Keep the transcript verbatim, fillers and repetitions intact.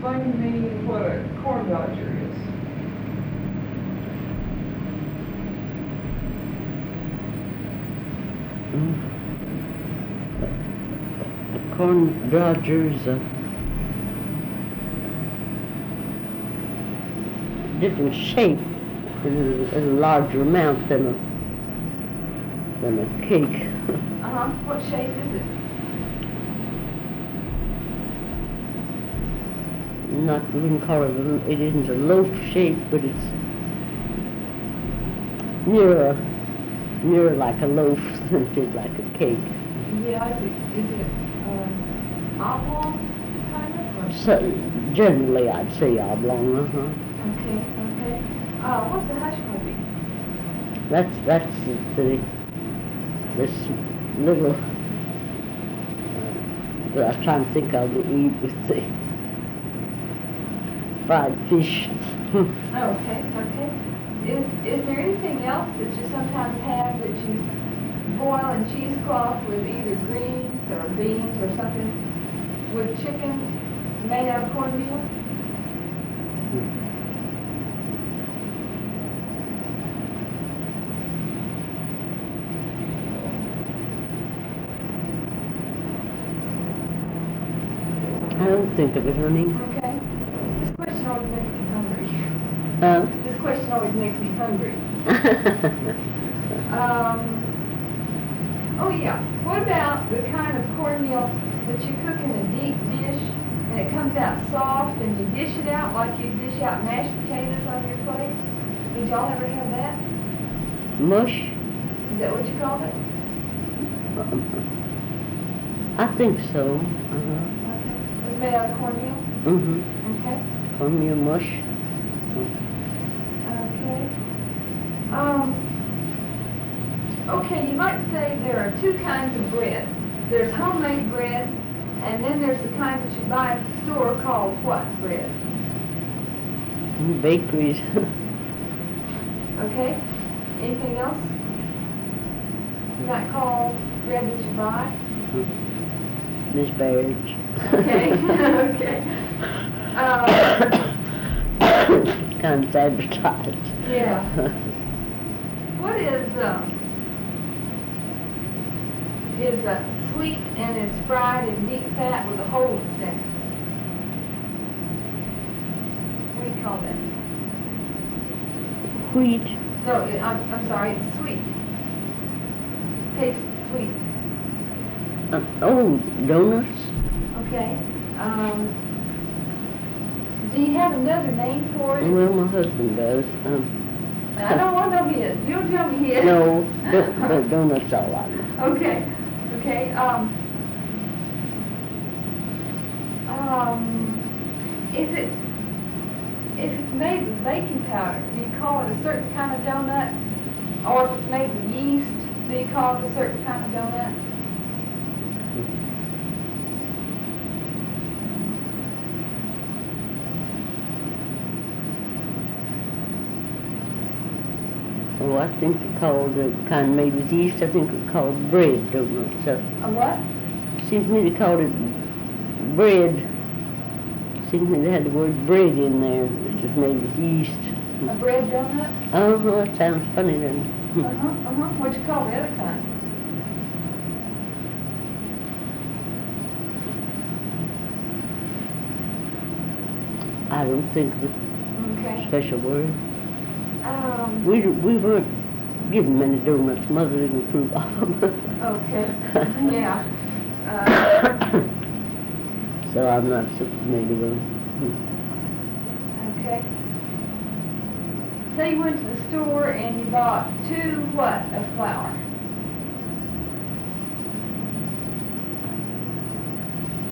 explain to me what a corn dodger is? Mm. A corn dodger is a different shape, a, a larger amount than a than a cake. Uh-huh. What shape is it? Not, we wouldn't call it, a, it isn't a loaf shape, but it's nearer, nearer like a loaf than it is like a cake. Yeah, is it, is it um, oblong, kind of? Or? So, generally, I'd say oblong, uh-huh. Okay, okay. Uh, what's a hush puppy? That's, that's the, this little, uh, I was trying to think of the eat with the fried fish. Oh, okay, okay. Is, is there anything else that you sometimes have that you boil in cheesecloth with either greens or beans or something with chicken made out of cornmeal? I don't think of it, honey. Okay. This question always makes me hungry. Huh? This question always makes me hungry. um, oh yeah, what about the kind of cornmeal that you cook in a deep dish and it comes out soft and you dish it out like you dish out mashed potatoes on your plate? Did y'all ever have that? Mush? Is that what you called it? I think so. Uh-huh. Okay. It's made out of cornmeal? Mm-hmm. Okay. Cornmeal mush. Okay. Um, okay, you might say there are two kinds of bread. There's homemade bread, and then there's the kind that you buy at the store called what bread? Bakeries. Okay. Anything else? You might call bread that you buy? Miss Barrage. Okay. Okay. Uh, kind of advertised. yeah. What is, uh, is uh, sweet and is fried in deep fat with a hole in the center? What do you call that? Wheat. No, it, I'm, I'm sorry, it's sweet. Tastes sweet. Uh, oh, donuts. Okay. Um, do you have another name for it? Well, my husband does. Um, I don't want to know his. You don't tell me his. no, do- do- donuts all I know. Okay. Okay. Um, um, if it's if it's made with baking powder, do you call it a certain kind of donut? Or if it's made with yeast, do you call it a certain kind of donut? Oh, I think they called the kind made with yeast. I think it's called bread donuts. So, A what? seems to me they called it bread. Seems to me they had the word bread in there, which was made with yeast. A bread donut? Oh, well, that sounds funny then. Uh-huh, uh-huh. What'd you call the other kind? I don't think of a Okay. special word. Um, We, we weren't given many donuts. Mother didn't approve of them. okay. Yeah. Uh, So I'm not so familiar with them. okay. Say you went to the store and you bought two what of flour?